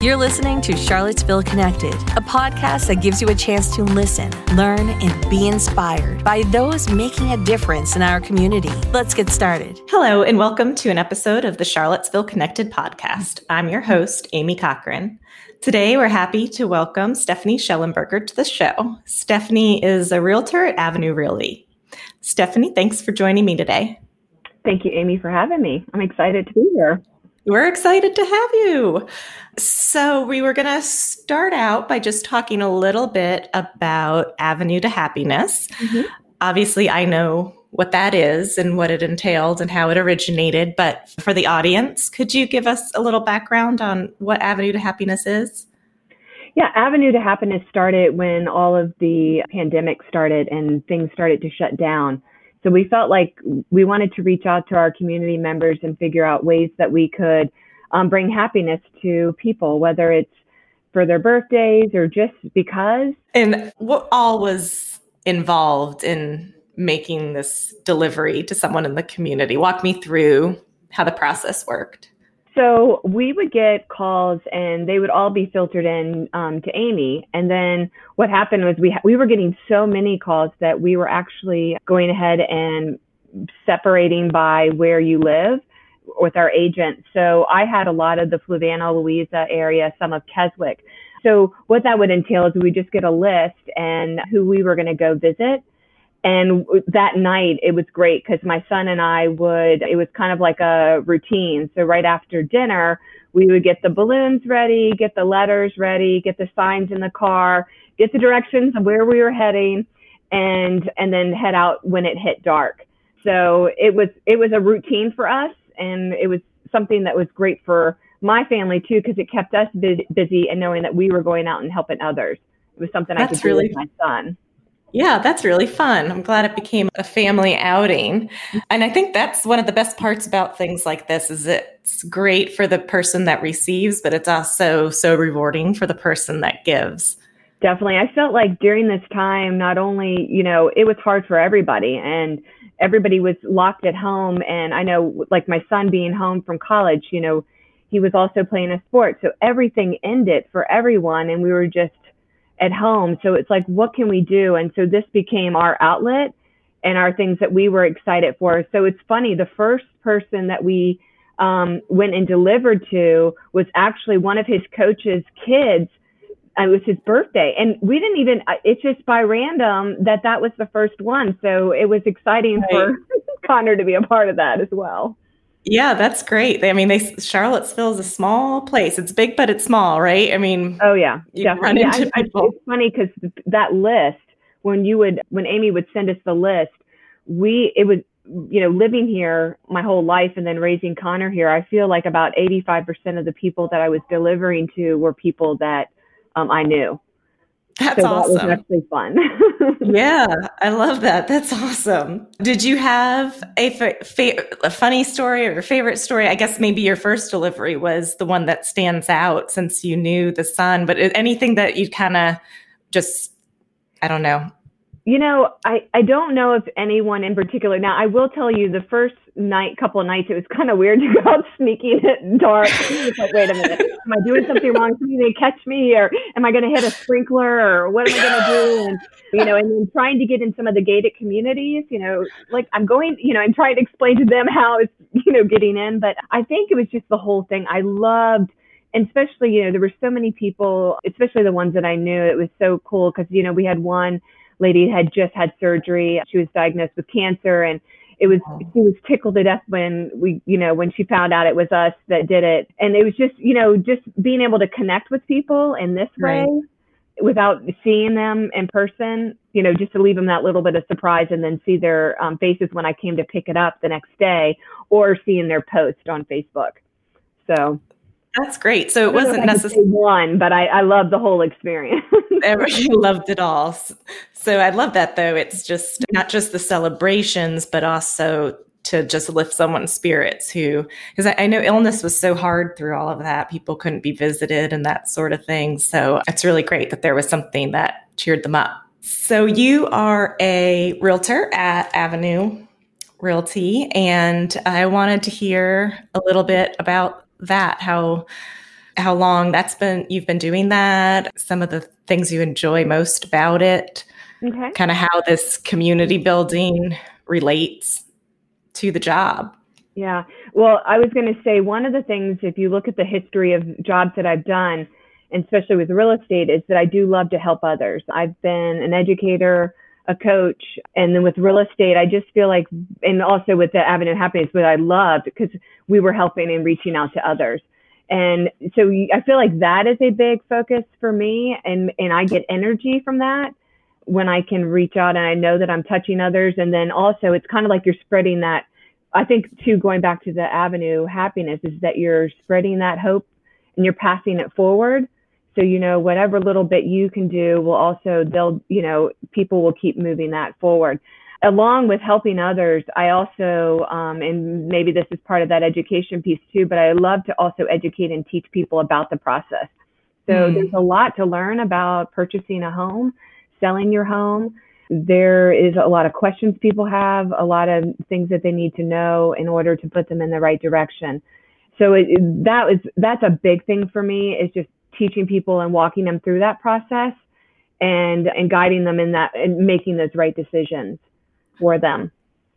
You're listening to Charlottesville Connected, a podcast that gives you a chance to listen, learn, and be inspired by those making a difference in our community. Let's get started. Hello, and welcome to an episode of the Charlottesville Connected podcast. I'm your host, Amy Cochran. Today, we're happy to welcome Stephanie Schellenberger to the show. Stephanie is a realtor at Avenue Realty. Stephanie, thanks for joining me today. Thank you, Amy, for having me. I'm excited to be here. We're excited to have you. So we were going to start out by just talking a little bit about Avenue to Happiness. Mm-hmm. Obviously, I know what that is and what it entailed and how it originated. But for the audience, could you give us a little background on what Avenue to Happiness is? Yeah, Avenue to Happiness started when all of the pandemic started and things started to shut down. So we felt like we wanted to reach out to our community members and figure out ways that we could bring happiness to people, whether it's for their birthdays or just because. And what all was involved in making this delivery to someone in the community? Walk me through how the process worked. So we would get calls and they would all be filtered in to Amy. And then what happened was we were getting so many calls that we were actually going ahead and separating by where you live with our agent. So I had a lot of the Fluvanna, Louisa area, some of Keswick. So what that would entail is we just get a list and who we were going to go visit. And that night, it was great because my son and it was kind of like a routine. So right after dinner, we would get the balloons ready, get the letters ready, get the signs in the car, get the directions of where we were heading, and then head out when it hit dark. So it was a routine for us, and it was something that was great for my family too, because it kept us busy and knowing that we were going out and helping others. It was something I could do with my son. Yeah, that's really fun. I'm glad it became a family outing. And I think that's one of the best parts about things like this is it's great for the person that receives, but it's also so rewarding for the person that gives. Definitely. I felt like during this time, not only, it was hard for everybody and everybody was locked at home. And I know like my son being home from college, he was also playing a sport. So everything ended for everyone. And we were just at home. So it's like, what can we do? And so this became our outlet and our things that we were excited for. So it's funny, the first person that we went and delivered to was actually one of his coach's kids. It was his birthday. And we didn't even, it's just by random that was the first one. So it was exciting for Connor to be a part of that as well. Yeah, that's great. I mean, Charlottesville is a small place. It's big, but it's small, right? I mean, oh yeah, you run into people. It's funny because that list, when Amy would send us the list, living here my whole life and then raising Connor here, I feel like about 85% of the people that I was delivering to were people that I knew. That's awesome. That was actually fun. Yeah, I love that. That's awesome. Did you have a funny story or favorite story? I guess maybe your first delivery was the one that stands out since you knew the son, but anything that you kind of just, I don't know. I don't know if anyone in particular. Now, I will tell you the first couple of nights, it was kind of weird to go out sneaking at dark. It's like, wait a minute, am I doing something wrong? Somebody going to catch me, or am I going to hit a sprinkler, or what am I going to do? And, and then trying to get in some of the gated communities, like I'm going, I'm trying to explain to them how it's, getting in. But I think it was just the whole thing. I loved, and especially, there were so many people, especially the ones that I knew. It was so cool because, we had one lady had just had surgery. She was diagnosed with cancer, and she was tickled to death when when she found out it was us that did it. And it was just, just being able to connect with people in this way without seeing them in person, just to leave them that little bit of surprise and then see their faces when I came to pick it up the next day or seeing their post on Facebook. So that's great. So it wasn't necessarily one, but I love the whole experience. Everybody loved it all. So I love that, though. It's just not just the celebrations, but also to just lift someone's spirits because I know illness was so hard through all of that. People couldn't be visited and that sort of thing. So it's really great that there was something that cheered them up. So you are a realtor at Avenue Realty, and I wanted to hear a little bit about that, how how long you've been doing that, some of the things you enjoy most about it, Okay. kind of how this community building relates to the job. Yeah. Well, I was going to say one of the things, if you look at the history of jobs that I've done, and especially with real estate, is that I do love to help others. I've been an educator, a coach, and then with real estate, I just feel like, and also with the Avenue of Happiness, what I loved because we were helping and reaching out to others. And so I feel like that is a big focus for me, and I get energy from that when I can reach out and I know that I'm touching others. And then also it's kind of like you're spreading that. I think too, going back to the Avenue Happiness, is that you're spreading that hope and you're passing it forward. So, whatever little bit you can do will also, people will keep moving that forward. Along with helping others, I also, and maybe this is part of that education piece too, but I love to also educate and teach people about the process. So there's a lot to learn about purchasing a home, selling your home. There is a lot of questions people have, a lot of things that they need to know in order to put them in the right direction. So that's a big thing for me, is just teaching people and walking them through that process and guiding them in that and making those right decisions for them.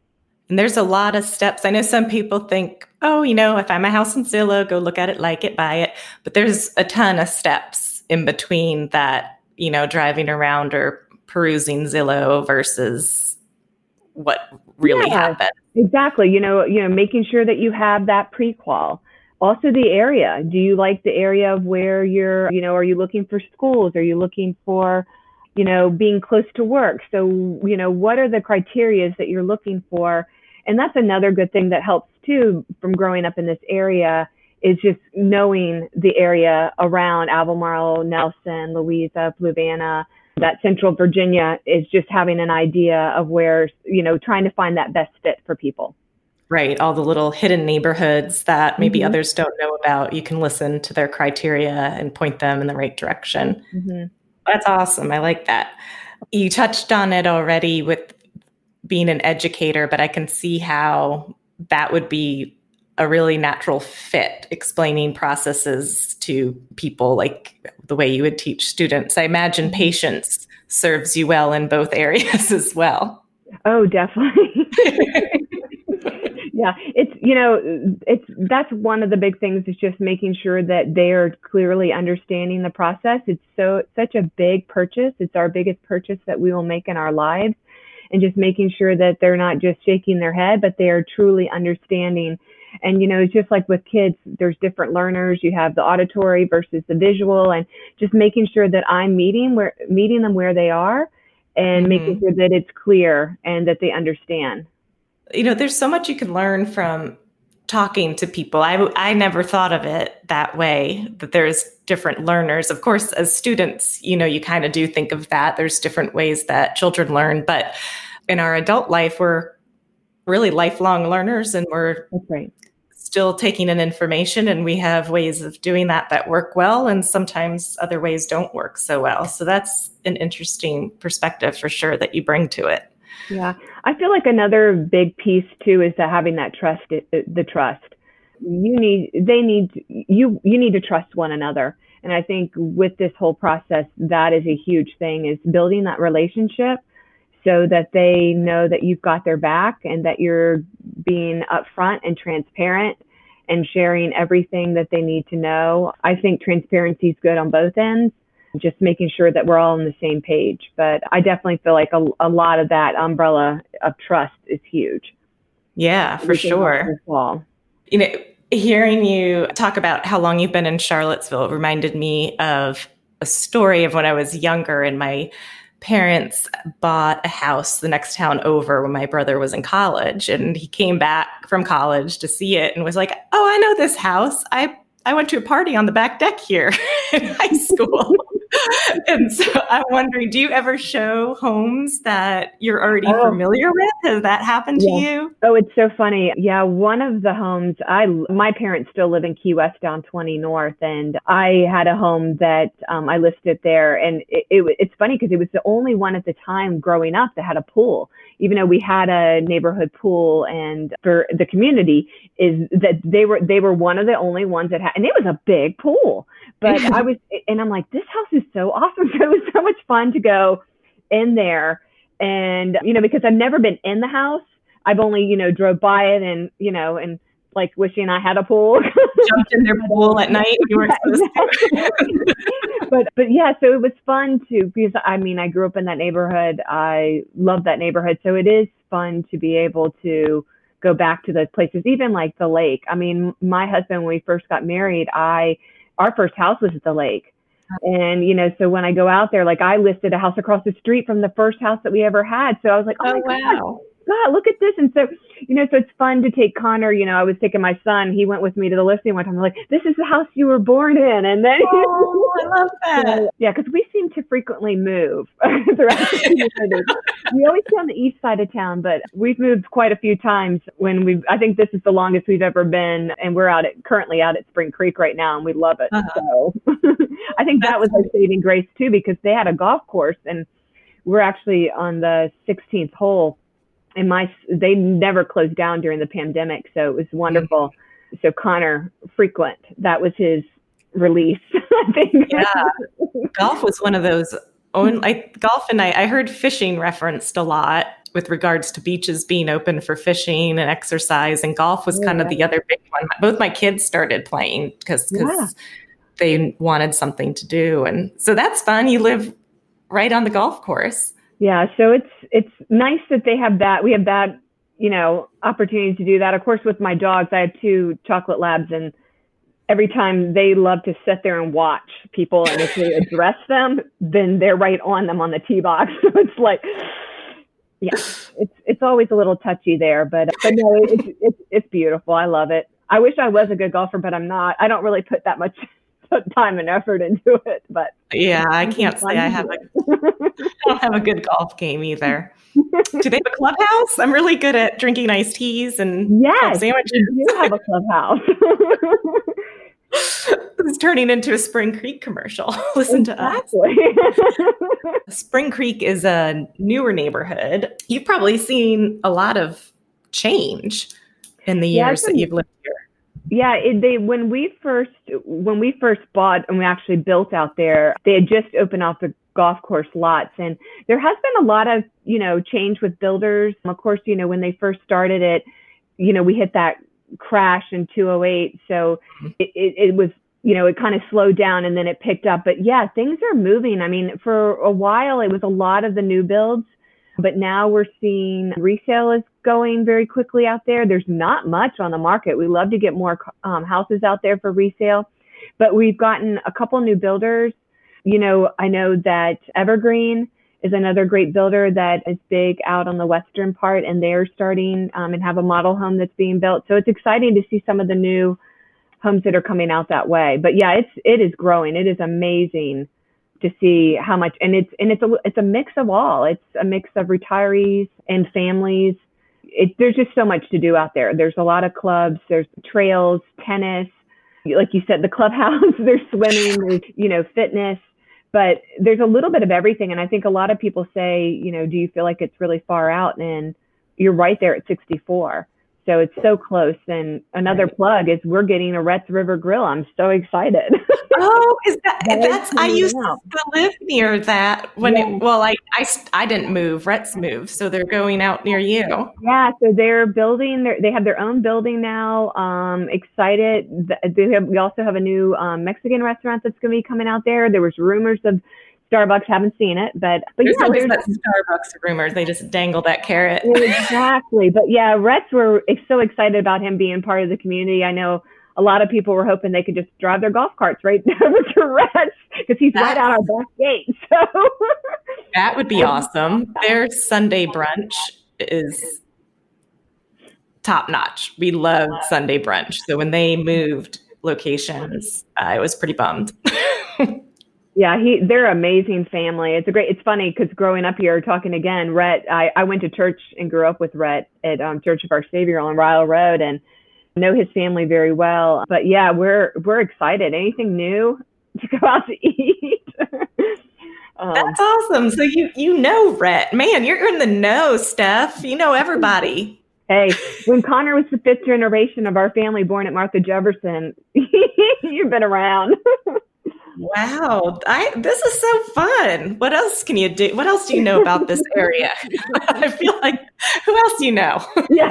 And there's a lot of steps. I know some people think, I find my house on Zillow, go look at it, like it, buy it. But there's a ton of steps in between that, driving around or perusing Zillow versus what really happened. Exactly. Making sure that you have that pre-qual. Also the area. Do you like the area of where you're, are you looking for schools? Are you looking for, being close to work? So, what are the criteria that you're looking for? And that's another good thing that helps too from growing up in this area, is just knowing the area around Albemarle, Nelson, Louisa, Fluvanna, that Central Virginia, is just having an idea of where, trying to find that best fit for people. Right. All the little hidden neighborhoods that maybe others don't know about. You can listen to their criteria and point them in the right direction. Mm-hmm. That's awesome. I like that. You touched on it already with being an educator, but I can see how that would be a really natural fit, explaining processes to people like the way you would teach students. I imagine patience serves you well in both areas as well. Oh, definitely. Yeah, that's one of the big things, is just making sure that they are clearly understanding the process. It's such a big purchase. It's our biggest purchase that we will make in our lives, and just making sure that they're not just shaking their head, but they are truly understanding. And, it's just like with kids, there's different learners. You have the auditory versus the visual, and just making sure that I'm meeting them where they are, and making sure that it's clear and that they understand. There's so much you can learn from talking to people. I never thought of it that way, that there's different learners. Of course, as students, you kind of do think of that. There's different ways that children learn. But in our adult life, we're really lifelong learners, and we're still taking in information, and we have ways of doing that work well, and sometimes other ways don't work so well. So that's an interesting perspective for sure that you bring to it. Yeah, I feel like another big piece too is that having that trust. The trust you need to trust one another, and I think with this whole process, that is a huge thing, is building that relationship so that they know that you've got their back and that you're being upfront and transparent and sharing everything that they need to know. I think transparency is good on both ends. Just making sure that we're all on the same page. But I definitely feel like a lot of that umbrella of trust is huge. Yeah, for sure. Hearing you talk about how long you've been in Charlottesville reminded me of a story of when I was younger, and my parents bought a house the next town over when my brother was in college. And he came back from college to see it and was like, "Oh, I know this house. I went to a party on the back deck here in high school." And so I'm wondering, do you ever show homes that you're already familiar with? Has that happened to you? Oh, it's so funny. Yeah, one of the homes, my parents still live in Key West down 20 North, and I had a home that I listed there. And it's funny because it was the only one at the time growing up that had a pool, even though we had a neighborhood pool. And for the community is that they were one of the only ones that had, and it was a big pool. But I'm like, this house is so awesome. So it was so much fun to go in there. And, because I've never been in the house. I've only, drove by it and, and like wishing I had a pool. Jumped in their pool at night. You weren't supposed to. But yeah, so it was fun because I grew up in that neighborhood. I love that neighborhood. So it is fun to be able to go back to those places, even like the lake. My husband, when we first got married, our first house was at the lake. And, so when I go out there, like I listed a house across the street from the first house that we ever had. So I was like, oh my God, look at this. And so, so it's fun to take Connor, I was taking my son, he went with me to the listing one time. I'm like, this is the house you were born in. And then, I love that. Yeah, because we seem to frequently move throughout the community. We always stay on the east side of town, but we've moved quite a few times I think this is the longest we've ever been. And we're currently out at Spring Creek right now, and we love it. So I think that was our saving grace too, because they had a golf course and we're actually on the 16th hole. And they never closed down during the pandemic, so it was wonderful. Mm-hmm. So Connor frequent, that was his release, I think. Yeah, golf was one of those. Golf and I heard fishing referenced a lot with regards to beaches being open for fishing and exercise, and golf was kind of the other big one. Both my kids started playing because they wanted something to do, and so that's fun. You live right on the golf course. Yeah, so it's nice that they have that. We have that, opportunity to do that. Of course, with my dogs, I have 2 chocolate labs, and every time they love to sit there and watch people, and if they address them, then they're right on them on the tee box. So it's like, yeah, it's always a little touchy there, but no, it's beautiful. I love it. I wish I was a good golfer, but I'm not. I don't really put that much time and effort into it, but yeah, I can't say I don't have a good golf game either. Do they have a clubhouse? I'm really good at drinking iced teas and club sandwiches. You do have a clubhouse. It's turning into a Spring Creek commercial. Listen to us. Spring Creek is a newer neighborhood. You've probably seen a lot of change in the years that you've lived here. Yeah, when we first bought and we actually built out there, they had just opened out the golf course lots, and there has been a lot of change with builders. Of course, when they first started it, we hit that crash in 2008, so it was it kind of slowed down and then it picked up. But yeah, things are moving. For a while it was a lot of the new builds, but now we're seeing resale is going very quickly out there. There's not much on the market. We love to get more houses out there for resale, but we've gotten a couple new builders. I know that Evergreen is another great builder that is big out on the western part, and they're starting and have a model home that's being built. So it's exciting to see some of the new homes that are coming out that way. But yeah, it is growing. It is amazing to see how much, and it's a mix of all. It's a mix of retirees and families. There's just so much to do out there. There's a lot of clubs, there's trails, tennis, like you said, the clubhouse, there's swimming, there's, fitness, but there's a little bit of everything. And I think a lot of people say, do you feel like it's really far out? And you're right there at 64. So it's so close. And another plug is we're getting a Rhett's River Grill. I'm so excited. Oh, I used to live near that I didn't move. Rhett's moved. So they're going out near you. Yeah. So they're building, they have their own building now. Excited. We also have a new Mexican restaurant that's going to be coming out there. There was rumors of Starbucks, haven't seen it, but there's always that Starbucks rumors. They just dangle that carrot. Exactly. But yeah, Rhett's were so excited about him being part of the community. I know a lot of people were hoping they could just drive their golf carts right over to Rhett's because he's right out our back gate. So that would be awesome. Their Sunday brunch is top notch. We love Sunday brunch. So when they moved locations, I was pretty bummed. Yeah, they're an amazing family. It's funny because growing up here, talking again, Rhett, I went to church and grew up with Rhett at Church of Our Savior on Ryle Road, and know his family very well. But yeah, we're excited. Anything new to go out to eat? That's awesome. So you know Rhett. Man, you're in the know, Steph. You know everybody. Hey, when Connor was the 5th generation of our family born at Martha Jefferson, you've been around. Wow. This is so fun. What else can you do? What else do you know about this area? I feel like, who else do you know? Yeah.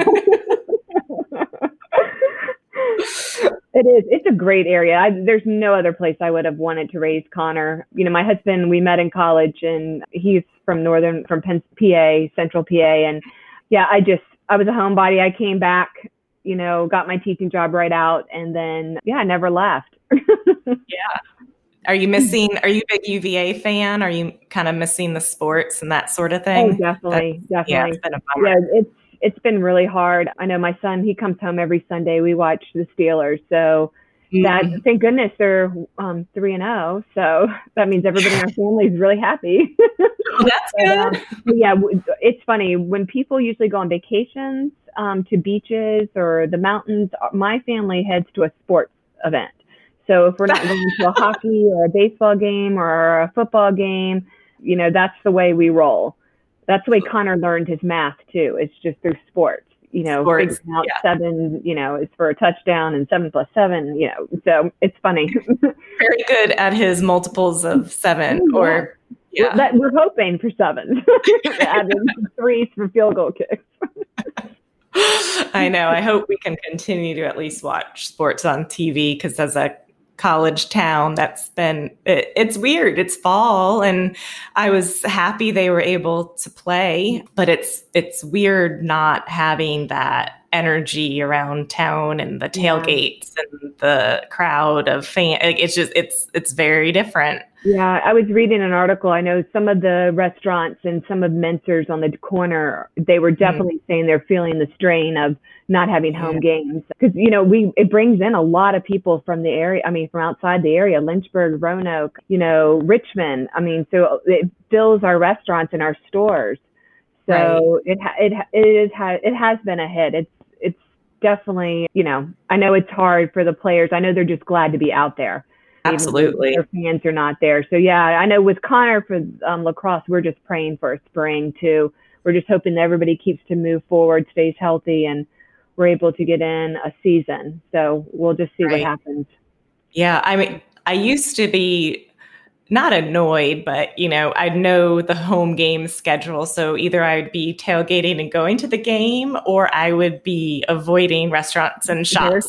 It is. It's a great area. There's no other place I would have wanted to raise Connor. You know, my husband, we met in college, and he's from PA, Central PA. And yeah, I was a homebody. I came back, you know, got my teaching job right out, and then, I never left. Yeah. Are you a big UVA fan? Are you kind of missing the sports and that sort of thing? Oh, definitely. Yeah, it's been a bummer. Yeah, it's been really hard. I know my son, he comes home every Sunday. We watch the Steelers. So thank goodness they're 3-0. So that means everybody in our family is really happy. That's good. Yeah, it's funny. When people usually go on vacations to beaches or the mountains, my family heads to a sports event. So if we're not going to a hockey or a baseball game or a football game, you know, that's the way we roll. That's the way Connor learned his math too. It's just through sports, you know, figuring out 7, you know, is for a touchdown, and 7 + 7, you know, so it's funny. Very good at his multiples of 7 or we're hoping for 7. Adding 3s for field goal kicks. I know. I hope we can continue to at least watch sports on TV, because as a college town, it's weird. It's fall, and I was happy they were able to play, but it's weird not having that energy around town and the tailgates and the crowd of fans. It's very different. Yeah, I was reading an article. I know some of the restaurants and some of Mentzer's on the corner, they were definitely saying they're feeling the strain of not having home games. Because, you know, it brings in a lot of people from the area. I mean, from outside the area, Lynchburg, Roanoke, you know, Richmond. I mean, so it fills our restaurants and our stores. So it has been a hit. It's definitely, you know, I know it's hard for the players. I know they're just glad to be out there. Absolutely. Their fans are not there. So yeah, I know with Connor for lacrosse, we're just praying for a spring too. We're just hoping that everybody keeps to move forward, stays healthy, and we're able to get in a season. So we'll just see what happens. Yeah. I mean, I used to be not annoyed, but, you know, I'd know the home game schedule. So either I'd be tailgating and going to the game, or I would be avoiding restaurants and shops.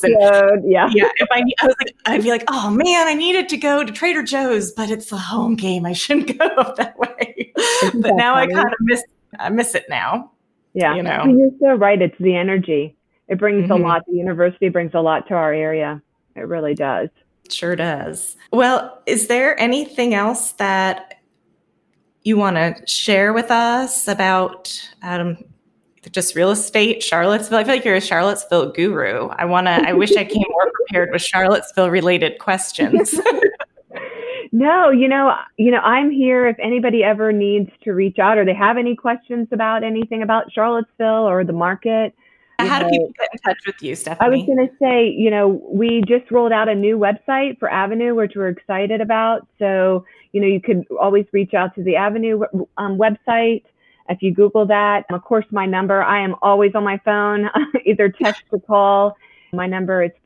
I'd be like, oh man, I needed to go to Trader Joe's, but it's a home game. I shouldn't go that way. But now I kind of miss it now. Yeah. You know, you're so right. It's the energy. It brings a lot. The university brings a lot to our area. It really does. Sure does. Well, is there anything else that you want to share with us about just real estate, Charlottesville? I feel like you're a Charlottesville guru. I wish I came more prepared with Charlottesville related questions. No, you know, I'm here if anybody ever needs to reach out or they have any questions about anything about Charlottesville or the market. How do people get in touch with you, Stephanie? I was going to say, you know, we just rolled out a new website for Avenue, which we're excited about. So, you know, you could always reach out to the Avenue website. If you Google that, of course, my number, I am always on my phone, either text or call. My number is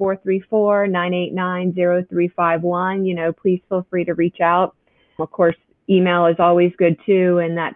434-989-0351. You know, please feel free to reach out. Of course, email is always good too. And that's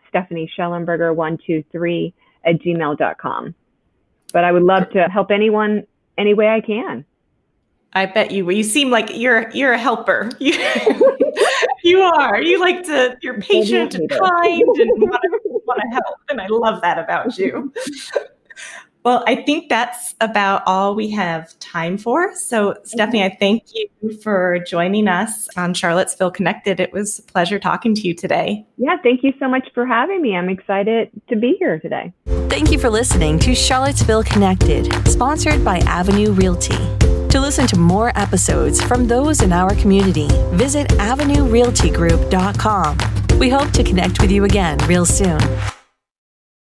StephanieSchellenberger123@gmail.com. But I would love to help anyone any way I can. I bet you seem like you're a helper. You are. You're patient and kind and want to help. And I love that about you. Well, I think that's about all we have time for. So, Stephanie, I thank you for joining us on Charlottesville Connected. It was a pleasure talking to you today. Yeah, thank you so much for having me. I'm excited to be here today. Thank you for listening to Charlottesville Connected, sponsored by Avenue Realty. To listen to more episodes from those in our community, visit avenuerealtygroup.com. We hope to connect with you again real soon.